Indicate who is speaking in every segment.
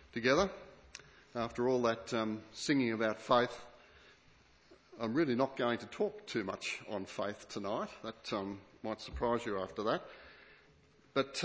Speaker 1: together. After all that singing about faith, I'm really not going to talk too much on faith tonight. That might surprise you after that. But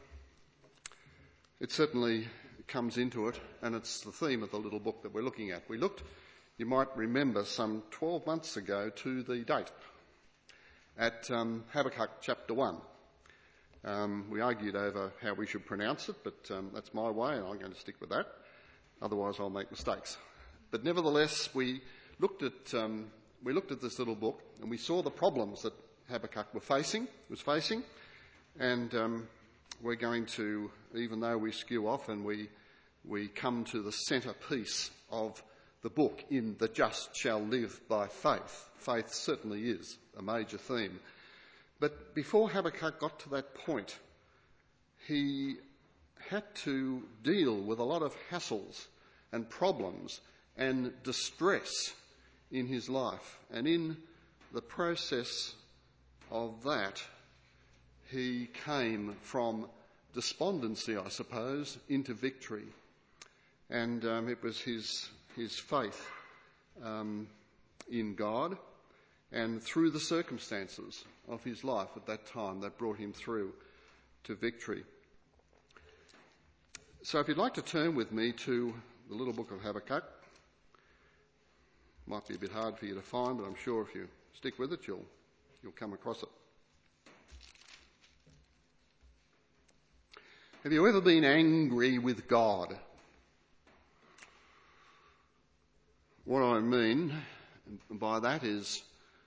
Speaker 1: it certainly comes into it, and it's the theme of the little book that we're looking at. We looked, you might remember, some 12 months ago to the date at Habakkuk chapter 1. We argued over how we should pronounce it, but that's my way and I'm going to stick with that. Otherwise I'll make mistakes. But nevertheless, we looked at this little book and we saw the problems that Habakkuk was facing, and we're going to, even though we skew off and we come to the centrepiece of the book in the just shall live by faith. Faith certainly is a major theme. But before Habakkuk got to that point, he had to deal with a lot of hassles and problems and distress in his life. And in the process of that, he came from despondency, I suppose, into victory. And it was his faith in God and through the circumstances of his life at that time that brought him through to victory. So if you'd like to turn with me to the little book of Habakkuk, might be a bit hard for you to find, but I'm sure if you stick with it, you'll come across it. Have you ever been angry with God? What I mean by that is,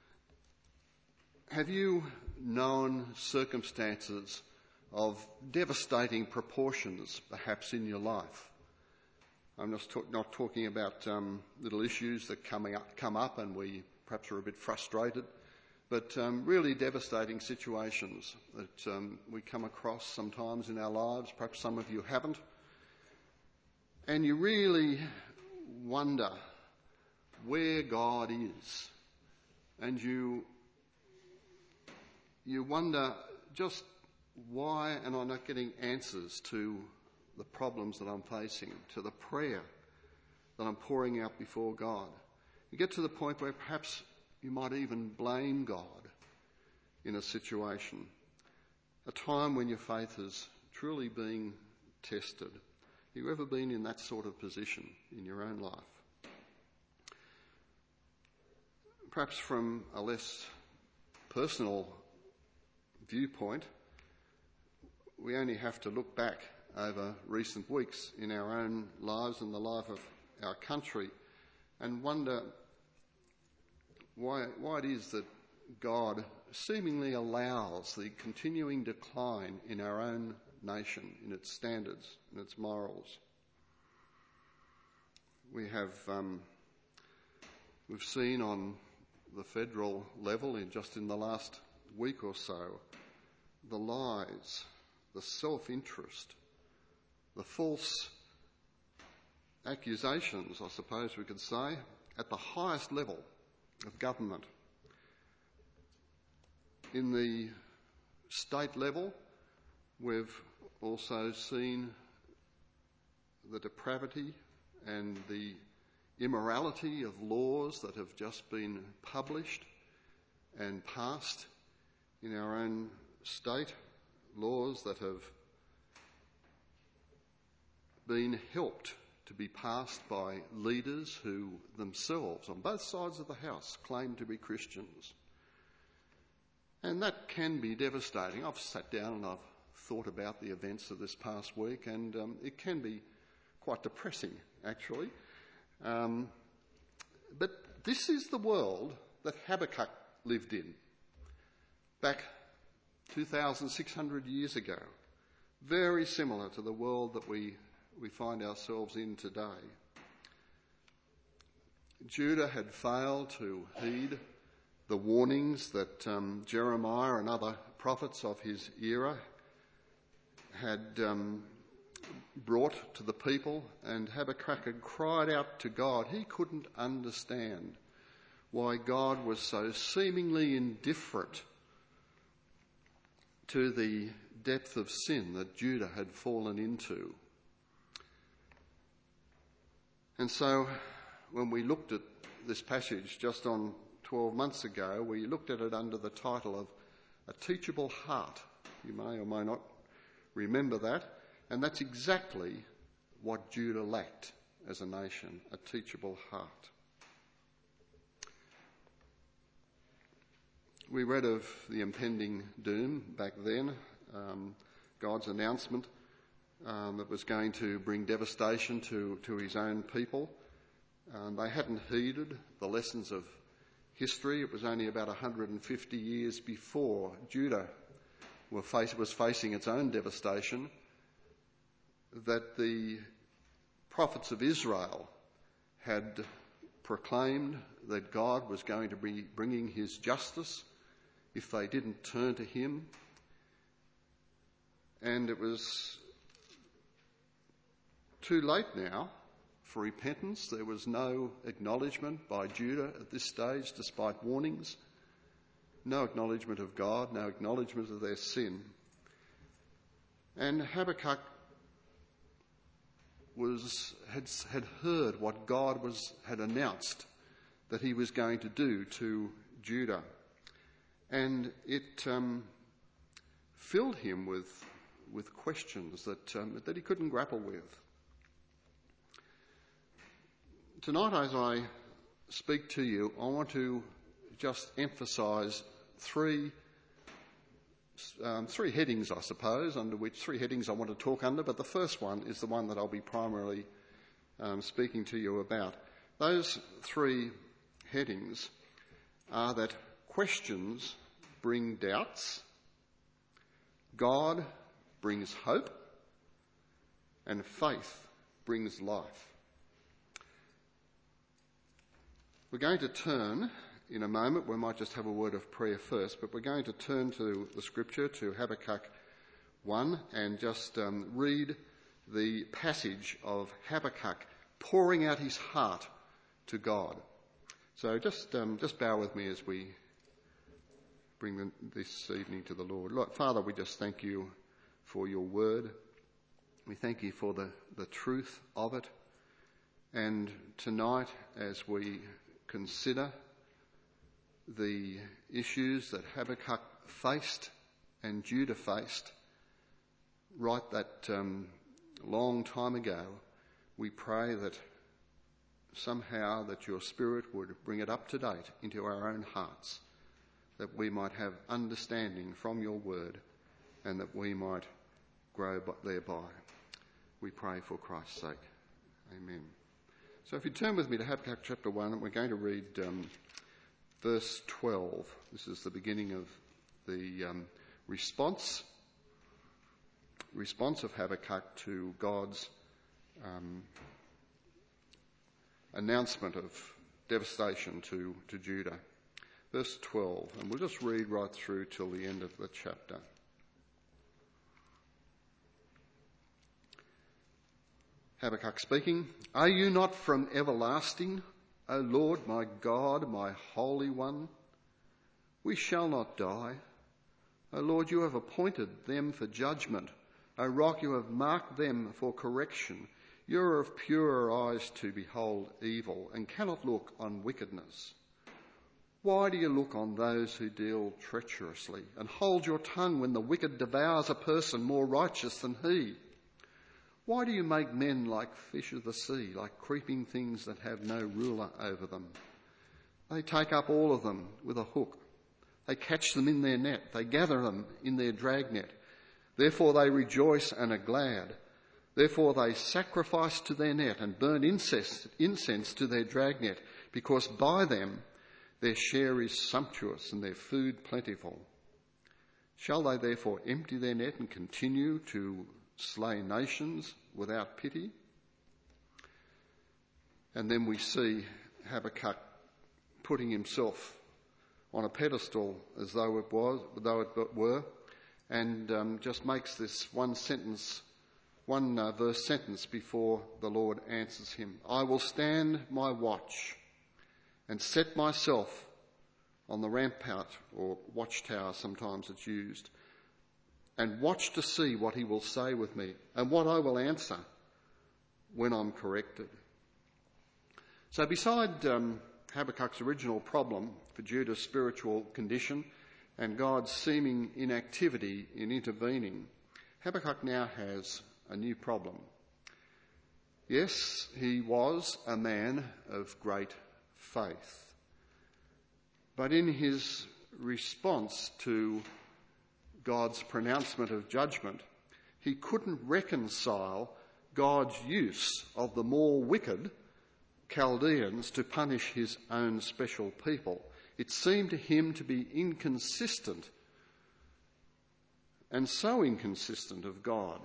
Speaker 1: have you known circumstances of devastating proportions, perhaps, in your life? I'm not talking about little issues that come up and we perhaps are a bit frustrated, but really devastating situations that we come across sometimes in our lives. Perhaps some of you haven't. And you really wonder where God is. And you wonder just why am I not getting answers to the problems that I'm facing, to the prayer that I'm pouring out before God. You get to the point where perhaps you might even blame God in a situation, a time when your faith is truly being tested. Have you ever been in that sort of position in your own life? Perhaps from a less personal viewpoint, we only have to look back over recent weeks in our own lives and the life of our country and wonder why it is that God seemingly allows the continuing decline in our own nation, in its standards, in its morals. We've seen on the federal level, just in the last week or so, the lies, the self-interest, the false accusations, I suppose we could say, at the highest level of government. In the state level, we've also seen the depravity and the immorality of laws that have just been published and passed in our own state, laws that have been helped to be passed by leaders who themselves, on both sides of the house, claim to be Christians. And that can be devastating. I've sat down and I've thought about the events of this past week, and it can be quite depressing, actually. But this is the world that Habakkuk lived in back 2,600 years ago. Very similar to the world that we find ourselves in today. Judah had failed to heed the warnings that Jeremiah and other prophets of his era had brought to the people, and Habakkuk had cried out to God. He couldn't understand why God was so seemingly indifferent to the depth of sin that Judah had fallen into. And so when we looked at this passage just on 12 months ago, we looked at it under the title of A Teachable Heart. You may or may not remember that. And that's exactly what Judah lacked as a nation, a teachable heart. We read of the impending doom back then, God's announcement that was going to bring devastation to his own people. They hadn't heeded the lessons of history. It was only about 150 years before Judah was facing its own devastation that the prophets of Israel had proclaimed that God was going to be bringing his justice if they didn't turn to him. And it was too late now for repentance. There was no acknowledgement by Judah at this stage, despite warnings. No acknowledgement of God, no acknowledgement of their sin. And Habakkuk had heard what God had announced that he was going to do to Judah. And it filled him with questions that he couldn't grapple with. Tonight, as I speak to you, I want to just emphasise three headings, I suppose, three headings I want to talk under, but the first one is the one that I'll be primarily speaking to you about. Those three headings are that questions bring doubts, God brings hope, and faith brings life. We're going to turn in a moment. We might just have a word of prayer first, but we're going to turn to the scripture, to Habakkuk 1, and just read the passage of Habakkuk pouring out his heart to God. So just bow with me as we bring this evening to the Lord. Lord, Father, we just thank you for your word. We thank you for the truth of it. And tonight, as we consider the issues that Habakkuk faced and Judah faced right that long time ago, we pray that somehow that your Spirit would bring it up to date into our own hearts, that we might have understanding from your word and that we might grow thereby. We pray for Christ's sake. Amen. So if you turn with me to Habakkuk chapter 1, we're going to read verse 12. This is the beginning of the response of Habakkuk to God's announcement of devastation to Judah. Verse 12, and we'll just read right through till the end of the chapter. Habakkuk speaking, "Are you not from everlasting, O Lord, my God, my Holy One? We shall not die. O Lord, you have appointed them for judgment. O Rock, you have marked them for correction. You are of purer eyes to behold evil and cannot look on wickedness. Why do you look on those who deal treacherously and hold your tongue when the wicked devours a person more righteous than he? Why do you make men like fish of the sea, like creeping things that have no ruler over them? They take up all of them with a hook. They catch them in their net. They gather them in their dragnet. Therefore they rejoice and are glad. Therefore they sacrifice to their net and burn incense to their dragnet, because by them their share is sumptuous and their food plentiful. Shall they therefore empty their net and continue to slay nations without pity?" And then we see Habakkuk putting himself on a pedestal as though it were, and just makes this one verse sentence before the Lord answers him. "I will stand my watch and set myself on the rampart," or watchtower sometimes it's used, "and watch to see what he will say with me and what I will answer when I'm corrected." So beside Habakkuk's original problem for Judah's spiritual condition and God's seeming inactivity in intervening, Habakkuk now has a new problem. Yes, he was a man of great faith, but in his response to God's pronouncement of judgment, he couldn't reconcile God's use of the more wicked Chaldeans to punish his own special people. It seemed to him to be inconsistent, and so inconsistent of God.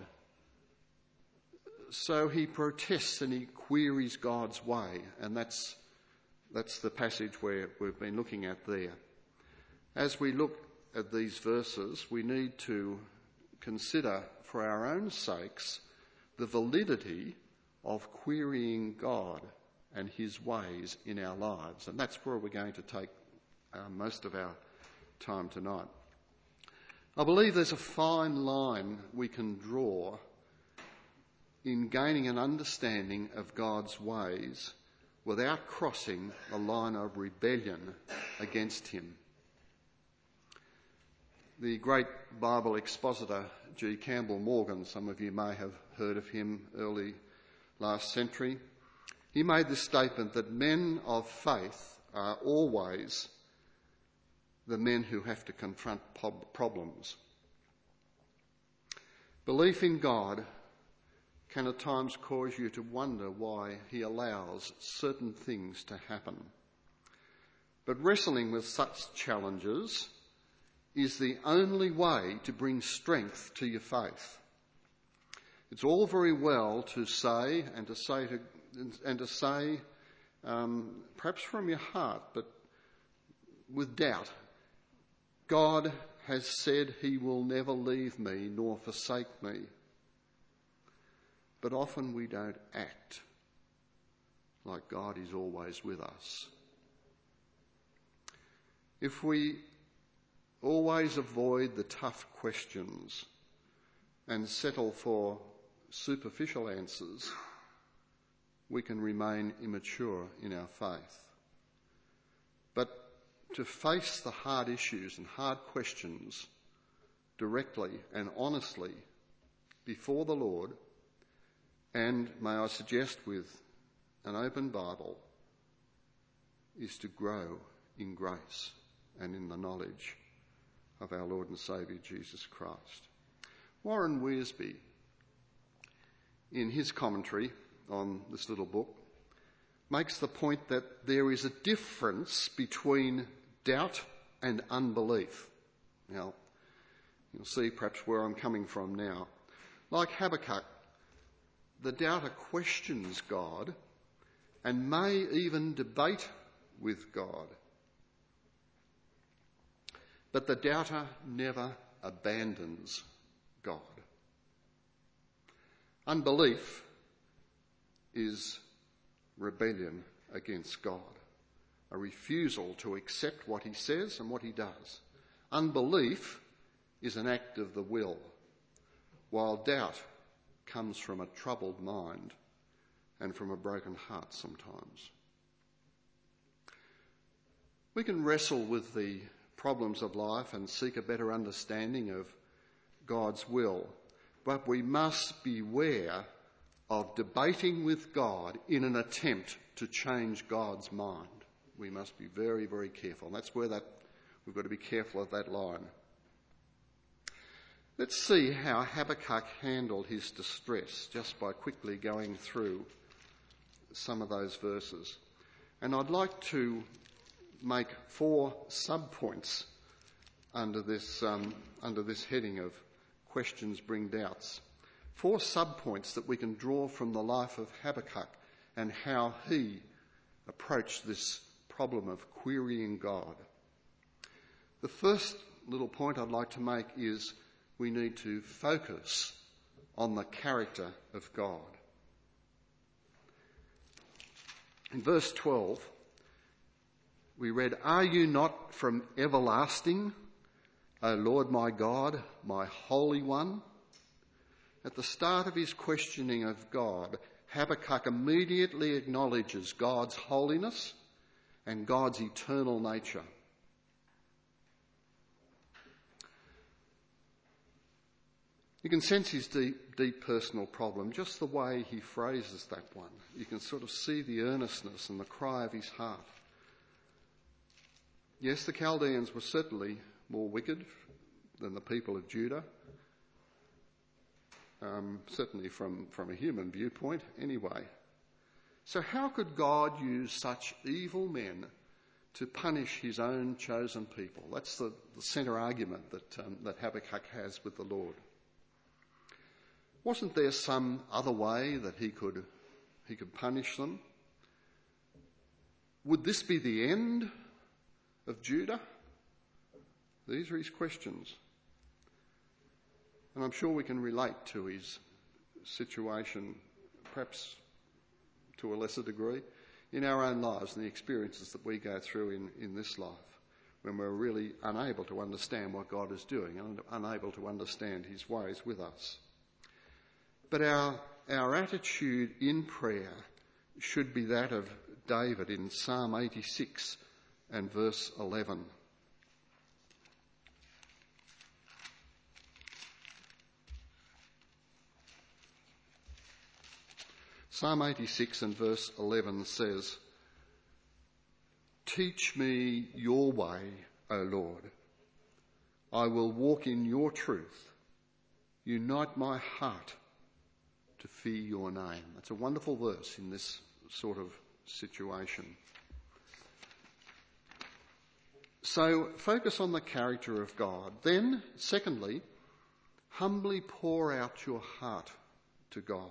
Speaker 1: So he protests and he queries God's way, and that's the passage where we've been looking at there. As we look at these verses, we need to consider for our own sakes the validity of querying God and his ways in our lives. And that's where we're going to take most of our time tonight. I believe there's a fine line we can draw in gaining an understanding of God's ways without crossing a line of rebellion against him. The great Bible expositor G. Campbell Morgan, some of you may have heard of him early last century, he made the statement that men of faith are always the men who have to confront problems. Belief in God can at times cause you to wonder why he allows certain things to happen. But wrestling with such challenges is the only way to bring strength to your faith. It's all very well to say, perhaps from your heart, but with doubt, God has said he will never leave me nor forsake me. But often we don't act like God is always with us. If we always avoid the tough questions and settle for superficial answers, we can remain immature in our faith. But to face the hard issues and hard questions directly and honestly before the Lord, and may I suggest with an open Bible, is to grow in grace and in the knowledge of our Lord and Saviour Jesus Christ. Warren Wiersbe, in his commentary on this little book, makes the point that there is a difference between doubt and unbelief. Now, you'll see perhaps where I'm coming from now. Like Habakkuk, the doubter questions God and may even debate with God. But the doubter never abandons God. Unbelief is rebellion against God, a refusal to accept what he says and what he does. Unbelief is an act of the will, while doubt comes from a troubled mind and from a broken heart sometimes. We can wrestle with the problems of life and seek a better understanding of God's will, but we must beware of debating with God in an attempt to change God's mind. We must be very, very careful. And that's where we've got to be careful of that line. Let's see how Habakkuk handled his distress just by quickly going through some of those verses. And I'd like to make 4 sub-points under this heading of questions bring doubts. 4 sub-points that we can draw from the life of Habakkuk and how he approached this problem of querying God. The first little point I'd like to make is we need to focus on the character of God. In verse 12, we read, "Are you not from everlasting, O Lord my God, my Holy One?" At the start of his questioning of God, Habakkuk immediately acknowledges God's holiness and God's eternal nature. You can sense his deep personal problem, just the way he phrases that one. You can sort of see the earnestness and the cry of his heart. Yes, the Chaldeans were certainly more wicked than the people of Judah, certainly from a human viewpoint anyway. So how could God use such evil men to punish his own chosen people? That's the centre argument that Habakkuk has with the Lord. Wasn't there some other way that he could punish them? Would this be the end of Judah? These are his questions. And I'm sure we can relate to his situation, perhaps to a lesser degree, in our own lives and the experiences that we go through in this life, when we're really unable to understand what God is doing and unable to understand his ways with us. But our attitude in prayer should be that of David in Psalm 86 and verse 11. Psalm 86 and verse 11 says, "Teach me your way, O Lord. I will walk in your truth. Unite my heart to fear your name." That's a wonderful verse in this sort of situation. So focus on the character of God. Then, secondly, humbly pour out your heart to God.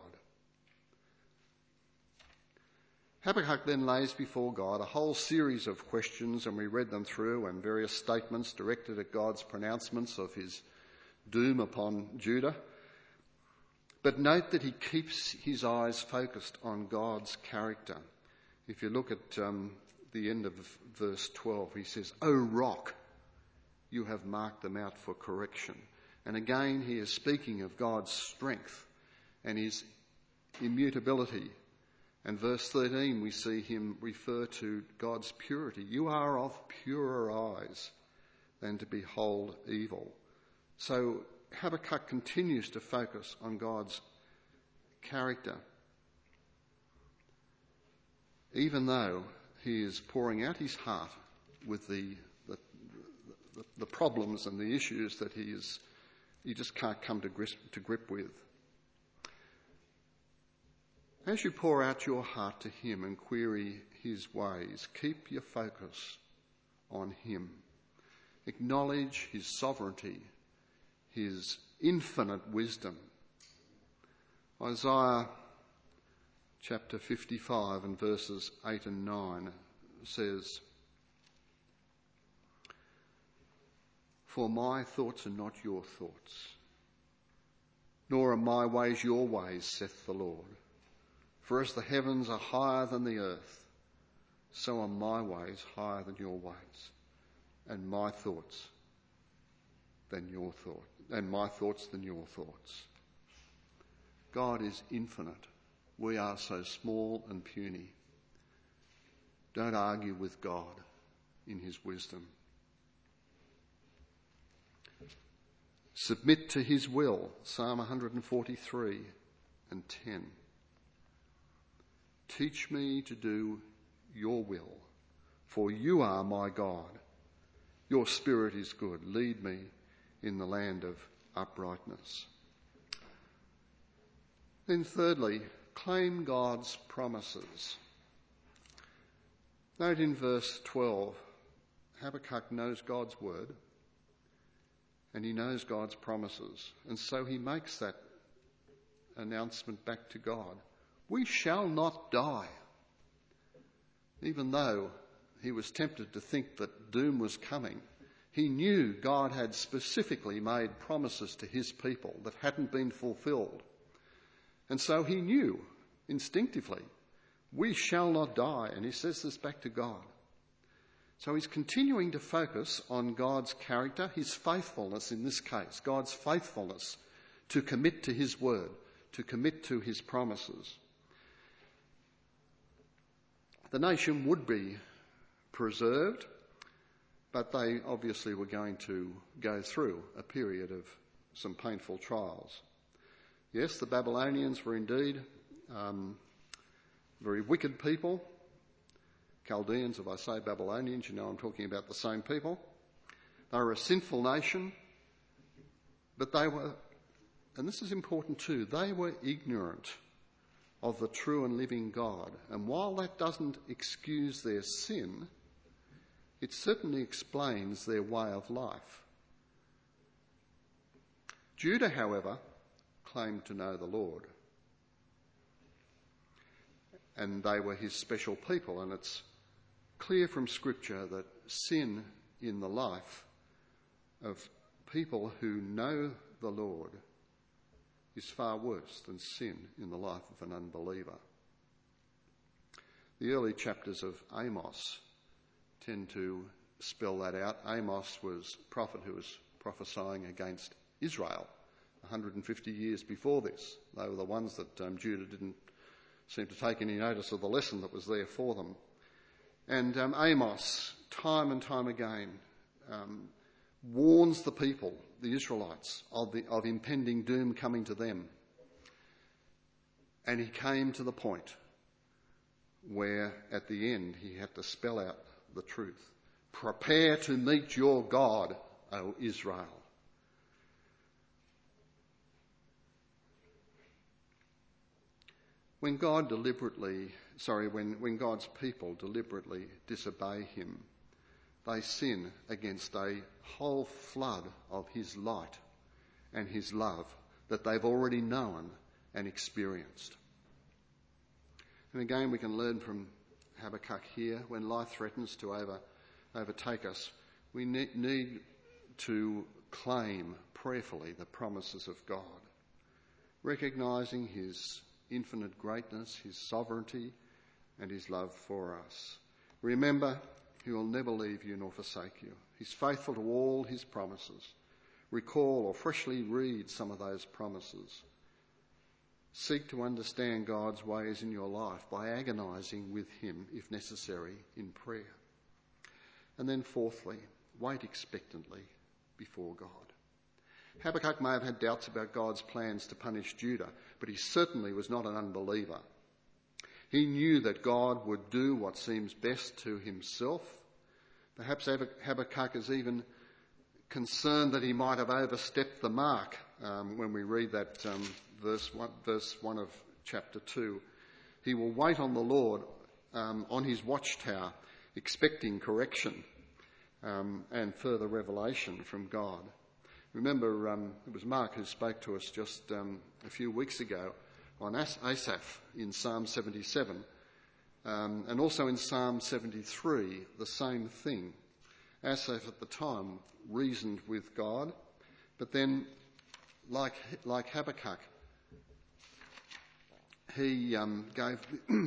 Speaker 1: Habakkuk then lays before God a whole series of questions, and we read them through, and various statements directed at God's pronouncements of his doom upon Judah. But note that he keeps his eyes focused on God's character. If you look at the end of verse 12, he says, "O rock, you have marked them out for correction." And again, he is speaking of God's strength and his immutability. And verse 13, we see him refer to God's purity. "You are of purer eyes than to behold evil." So Habakkuk continues to focus on God's character, even though he is pouring out his heart with the problems and the issues that he just can't come to grip with. As you pour out your heart to him and query his ways, keep your focus on him. Acknowledge his sovereignty, his infinite wisdom. Isaiah chapter 55 and verses 8 and 9 says, "For my thoughts are not your thoughts, nor are my ways your ways, saith the Lord. For as the heavens are higher than the earth, so are my ways higher than your ways, and my thoughts than your thoughts, and my thoughts than your thoughts." God is infinite. We are so small and puny. Don't argue with God in his wisdom. Submit to his will, Psalm 143 and 10. "Teach me to do your will, for you are my God. Your spirit is good. Lead me in the land of uprightness." Then thirdly, claim God's promises. Note in verse 12, Habakkuk knows God's word and he knows God's promises, and so he makes that announcement back to God. We shall not die. Even though he was tempted to think that doom was coming, he knew God had specifically made promises to his people that hadn't been fulfilled. And so he knew instinctively, we shall not die. And he says this back to God. So he's continuing to focus on God's character, his faithfulness in this case, God's faithfulness to commit to his word, to commit to his promises. The nation would be preserved, but they obviously were going to go through a period of some painful trials. Yes, the Babylonians were indeed very wicked people. Chaldeans, if I say Babylonians, you know I'm talking about the same people. They were a sinful nation, but they were, and this is important too, they were ignorant of the true and living God. And while that doesn't excuse their sin, it certainly explains their way of life. Judah, however, claimed to know the Lord. And they were his special people, and it's clear from Scripture that sin in the life of people who know the Lord is far worse than sin in the life of an unbeliever. The early chapters of Amos tend to spell that out. Amos was a prophet who was prophesying against Israel 150 years before this. They were the ones that Judah didn't seem to take any notice of the lesson that was there for them. And Amos, time and time again, warns the people, the Israelites, of impending doom coming to them. And he came to the point where at the end he had to spell out the truth. Prepare to meet your God, O Israel. When God's people deliberately disobey him, they sin against a whole flood of his light and his love that they've already known and experienced. And again, we can learn from Habakkuk here, when life threatens to overtake us, we need to claim prayerfully the promises of God, recognising his infinite greatness, his sovereignty and his love for us. Remember, he will never leave you nor forsake you. He's faithful to all his promises. Recall or freshly read some of those promises. Seek to understand God's ways in your life by agonising with him, if necessary, in prayer. And then fourthly, wait expectantly before God. Habakkuk may have had doubts about God's plans to punish Judah, but he certainly was not an unbeliever. He knew that God would do what seems best to himself. Perhaps Habakkuk is even concerned that he might have overstepped the mark when we read that verse 1 of chapter 2. He will wait on the Lord on his watchtower, expecting correction and further revelation from God. Remember, it was Mark who spoke to us just a few weeks ago on Asaph in Psalm 77, and also in Psalm 73, the same thing. Asaph at the time reasoned with God, but then, like Habakkuk, he gave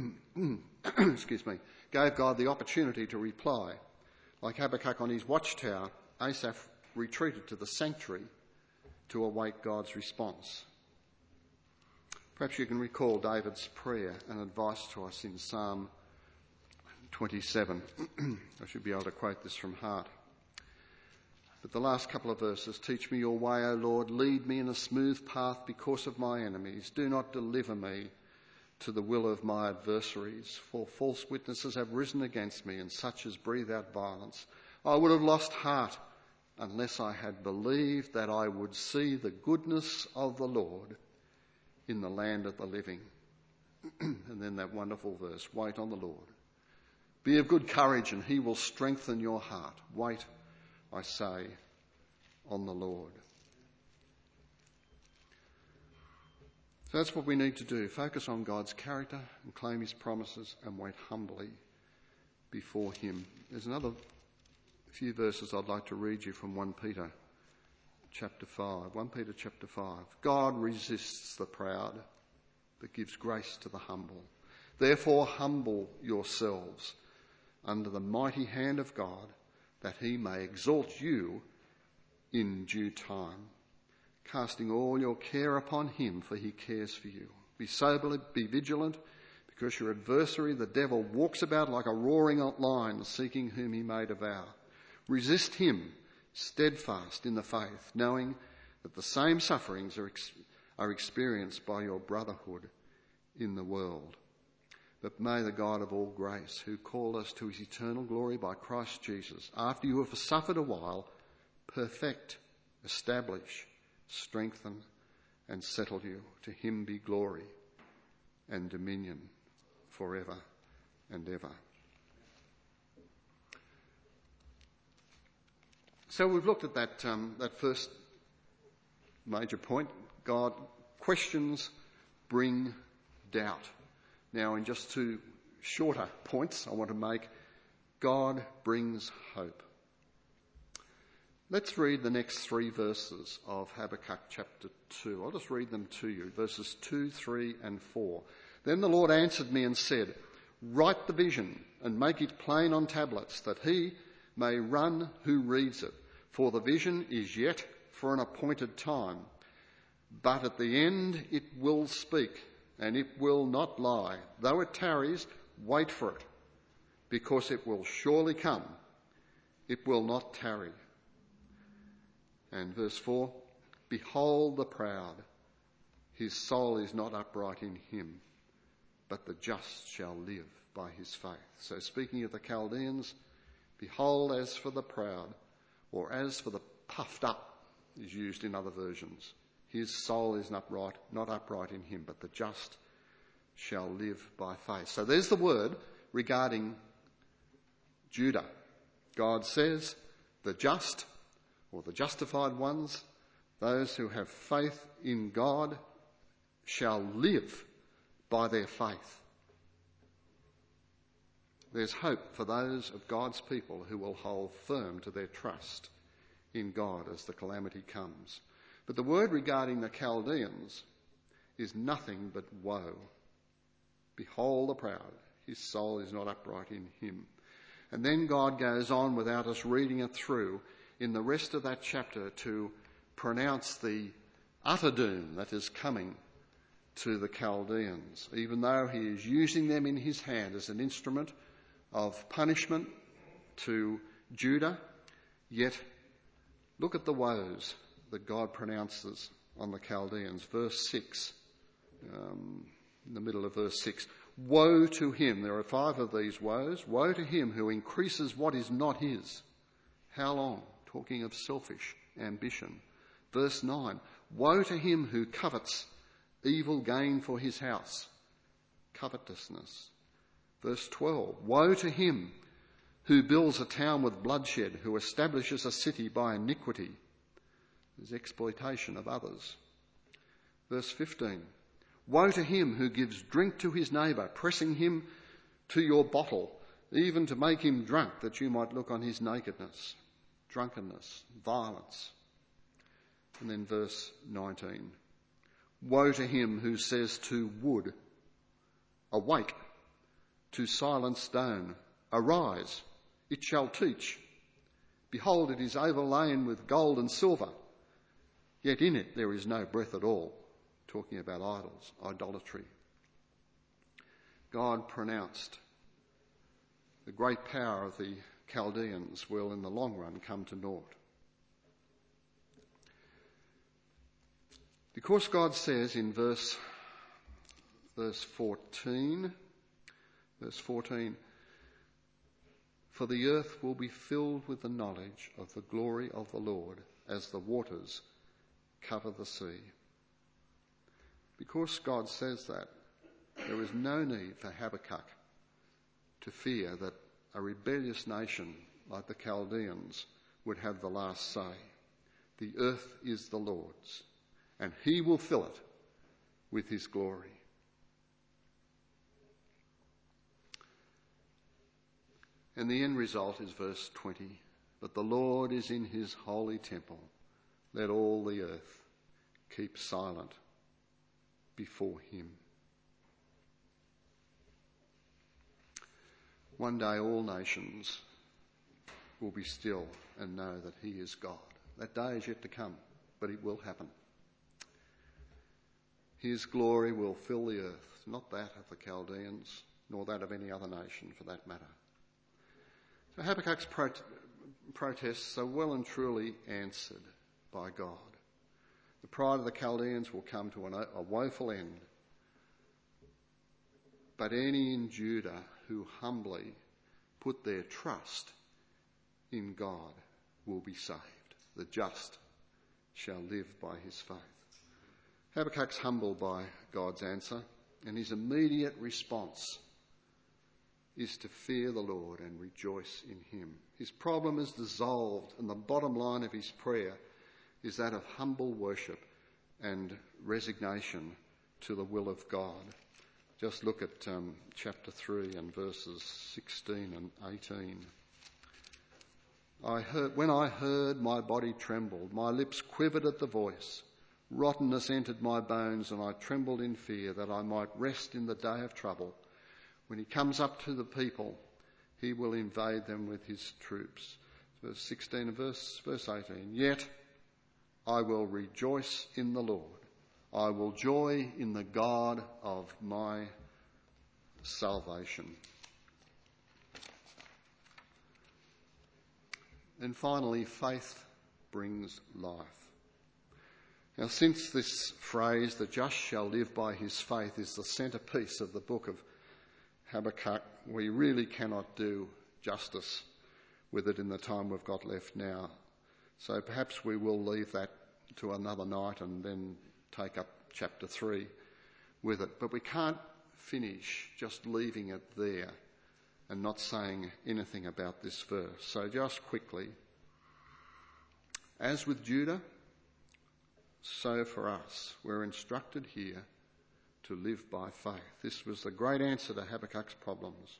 Speaker 1: God the opportunity to reply. Like Habakkuk on his watchtower, Asaph retreated to the sanctuary to await God's response. Perhaps you can recall David's prayer and advice to us in Psalm 27. I should be able to quote this from heart. But the last couple of verses, teach me your way, O Lord, lead me in a smooth path because of my enemies. Do not deliver me to the will of my adversaries, for false witnesses have risen against me, and such as breathe out violence. I would have lost heart unless I had believed that I would see the goodness of the Lord in the land of the living. And then that wonderful verse, wait on the Lord. Be of good courage and he will strengthen your heart. Wait, I say, on the Lord. So that's what we need to do. Focus on God's character and claim his promises and wait humbly before him. There's another few verses I'd like to read you from 1 Peter chapter 5. 1 Peter chapter 5. God resists the proud, but gives grace to the humble. Therefore humble yourselves under the mighty hand of God, that he may exalt you in due time, casting all your care upon him, for he cares for you. Be sober, be vigilant, because your adversary, the devil, walks about like a roaring lion, seeking whom he may devour. Resist him, steadfast in the faith, knowing that the same sufferings are experienced by your brotherhood in the world. But may the God of all grace, who called us to his eternal glory by Christ Jesus, after you have suffered a while, perfect, establish, strengthen, and settle you. To him be glory and dominion forever and ever. So we've looked at that first major point. God, questions bring doubt. Now, in just two shorter points I want to make, God brings hope. Let's read the next 3 verses of Habakkuk chapter 2. I'll just read them to you, verses 2, 3 and 4. Then the Lord answered me and said, write the vision and make it plain on tablets, that he may run who reads it. For the vision is yet for an appointed time, but at the end it will speak, and it will not lie. Though it tarries, wait for it, because it will surely come. It will not tarry. And verse 4, behold the proud. His soul is not upright in him, but the just shall live by his faith. So speaking of the Chaldeans, behold, as for the proud, or as for the puffed up, is used in other versions. His soul is not upright in him, but the just shall live by faith. So there's the word regarding Judah. God says the just, or the justified ones, those who have faith in God, shall live by their faith. There's hope for those of God's people who will hold firm to their trust in God as the calamity comes. But the word regarding the Chaldeans is nothing but woe. Behold the proud, his soul is not upright in him. And then God goes on, without us reading it through, in the rest of that chapter to pronounce the utter doom that is coming to the Chaldeans, even though he is using them in his hand as an instrument of punishment to Judah. Yet look at the woes that God pronounces on the Chaldeans. Verse 6, in the middle of verse 6, woe to him. There are 5 of these woes. Woe to him who increases what is not his. How long? Talking of selfish ambition. Verse 9, woe to him who covets evil gain for his house. Covetousness. Verse 12, woe to him who builds a town with bloodshed, who establishes a city by iniquity. There's exploitation of others. Verse 15, woe to him who gives drink to his neighbour, pressing him to your bottle, even to make him drunk, that you might look on his nakedness. Drunkenness, violence. And then verse 19, woe to him who says to wood, awake, to silent stone, arise, it shall teach. Behold, it is overlain with gold and silver, yet in it there is no breath at all. Talking about idols, idolatry. God pronounced the great power of the Chaldeans will in the long run come to naught. Because God says in verse 14, for the earth will be filled with the knowledge of the glory of the Lord as the waters cover the sea. Because God says that, there is no need for Habakkuk to fear that a rebellious nation like the Chaldeans would have the last say. The earth is the Lord's, and he will fill it with his glory. And the end result is verse 20. But the Lord is in his holy temple. Let all the earth keep silent before him. One day all nations will be still and know that he is God. That day is yet to come, but it will happen. His glory will fill the earth, not that of the Chaldeans, nor that of any other nation for that matter. So Habakkuk's protests are well and truly answered by God. The pride of the Chaldeans will come to a woeful end. But any in Judah who humbly put their trust in God will be saved. The just shall live by his faith. Habakkuk's humbled by God's answer, and his immediate response is to fear the Lord and rejoice in him. His problem is dissolved, and the bottom line of his prayer is that of humble worship and resignation to the will of God. Just look at chapter 3 and verses 16 and 18. When I heard, my body trembled, my lips quivered at the voice. Rottenness entered my bones, and I trembled in fear that I might rest in the day of trouble. When he comes up to the people, he will invade them with his troops. Verse 16 and verse 18. Yet I will rejoice in the Lord. I will joy in the God of my salvation. And finally, faith brings life. Now, since this phrase, the just shall live by his faith, is the centrepiece of the book of Habakkuk, we really cannot do justice with it in the time we've got left now. So perhaps we will leave that to another night and then take up chapter 3 with it. But we can't finish just leaving it there and not saying anything about this verse. So just quickly, as with Judah, so for us, we're instructed here to live by faith. This was the great answer to Habakkuk's problems.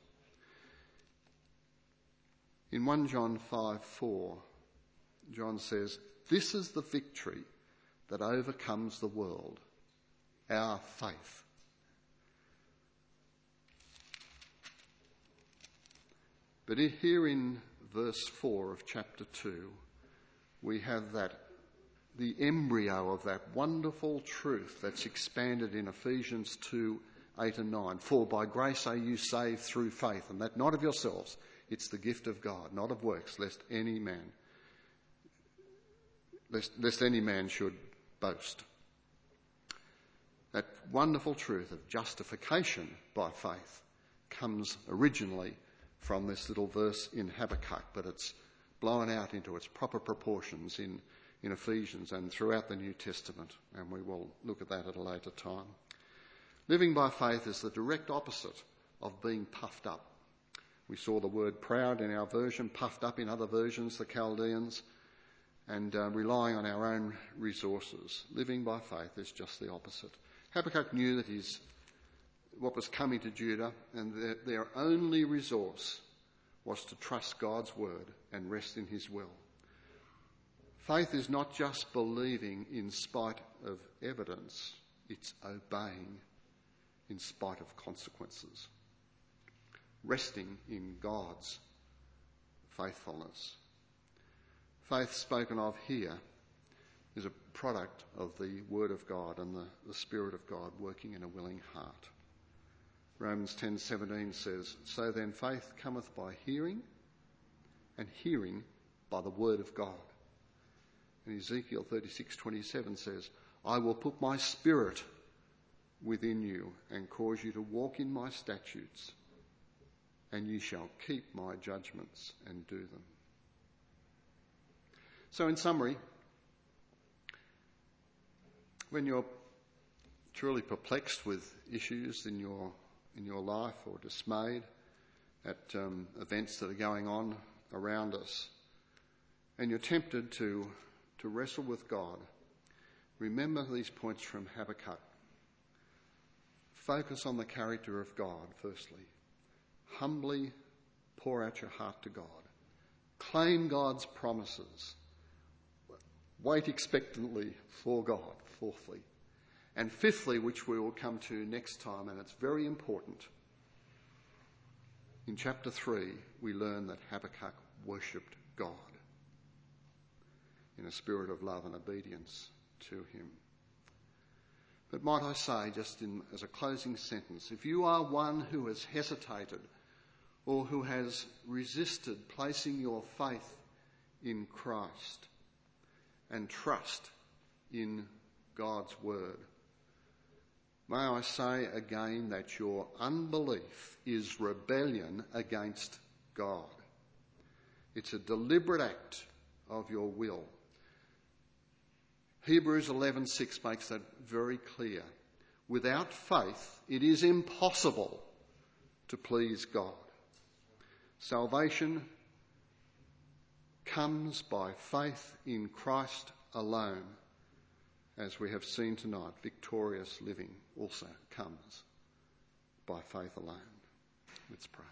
Speaker 1: In 1 John 5:4, John says, "This is the victory that overcomes the world, our faith." But here in verse 4 of chapter 2, we have the embryo of that wonderful truth that's expanded in Ephesians 2:8 and 9. For by grace are you saved through faith, and that not of yourselves, it's the gift of God, not of works, lest any man should boast. That wonderful truth of justification by faith comes originally from this little verse in Habakkuk, but it's blown out into its proper proportions in Ephesians and throughout the New Testament, and we will look at that at a later time. Living by faith is the direct opposite of being puffed up. We saw the word proud in our version, puffed up in other versions, the Chaldeans, and relying on our own resources. Living by faith is just the opposite. Habakkuk knew that what was coming to Judah, and their only resource was to trust God's word and rest in his will. Faith is not just believing in spite of evidence, it's obeying in spite of consequences. Resting in God's faithfulness. Faith spoken of here is a product of the Word of God and the Spirit of God working in a willing heart. Romans 10:17 says, "So then faith cometh by hearing, and hearing by the Word of God." And Ezekiel 36:27 says, "I will put my spirit within you and cause you to walk in my statutes, and you shall keep my judgments and do them." So in summary, when you're truly perplexed with issues in your life or dismayed at events that are going on around us, and you're tempted to wrestle with God, remember these points from Habakkuk. Focus on the character of God, firstly. Humbly pour out your heart to God. Claim God's promises. Wait expectantly for God, fourthly. And fifthly, which we will come to next time, and it's very important, in chapter 3, we learn that Habakkuk worshipped God in a spirit of love and obedience to him. But might I say, as a closing sentence, if you are one who has hesitated or who has resisted placing your faith in Christ and trust in God's word, may I say again that your unbelief is rebellion against God. It's a deliberate act of your will. Hebrews 11:6 makes that very clear. Without faith, it is impossible to please God. Salvation comes by faith in Christ alone. As we have seen tonight, victorious living also comes by faith alone. Let's pray.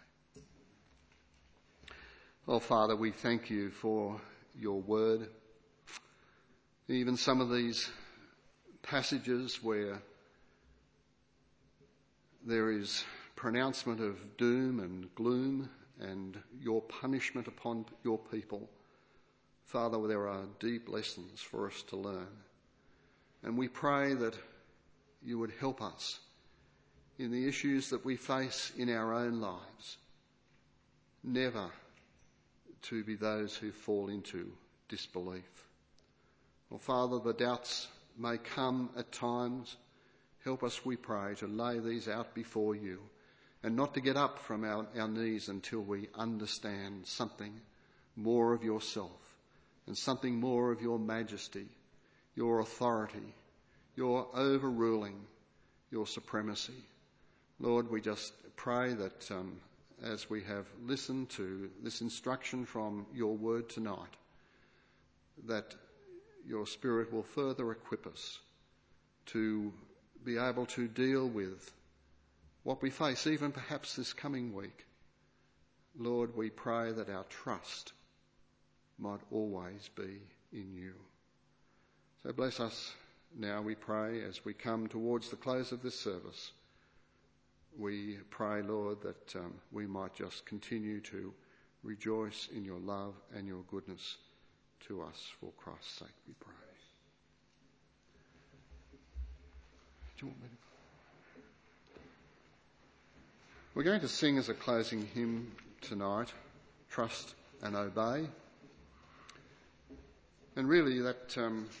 Speaker 1: Oh, Father, we thank you for your word. Even some of these passages where there is pronouncement of doom and gloom and your punishment upon your people, Father, there are deep lessons for us to learn. And we pray that you would help us in the issues that we face in our own lives, never to be those who fall into disbelief. Well, Father, the doubts may come at times. Help us, we pray, to lay these out before you and not to get up from our knees until we understand something more of yourself and something more of your majesty, your authority, your overruling, your supremacy. Lord, we just pray that as we have listened to this instruction from your word tonight, that your Spirit will further equip us to be able to deal with what we face, even perhaps this coming week. Lord, we pray that our trust might always be in you. So bless us now, we pray, as we come towards the close of this service. We pray, Lord, that we might just continue to rejoice in your love and your goodness to us. For Christ's sake, we pray. Do you want me to? We're going to sing as a closing hymn tonight, Trust and Obey. And really that